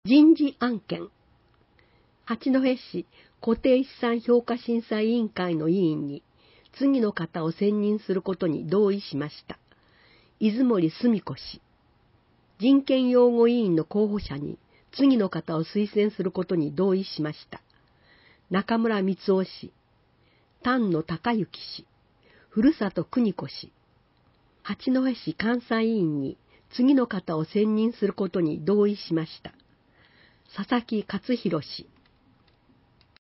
人事案件。八戸市固定資産評価審査委員会の委員に次の方を選任することに同意しました。出森澄子氏。人権擁護委員の候補者に次の方を推薦することに同意しました。中村光夫氏。丹野孝之氏。古里邦子氏。八戸市監査委員に次の方を選任することに同意しました。佐々木勝弘氏。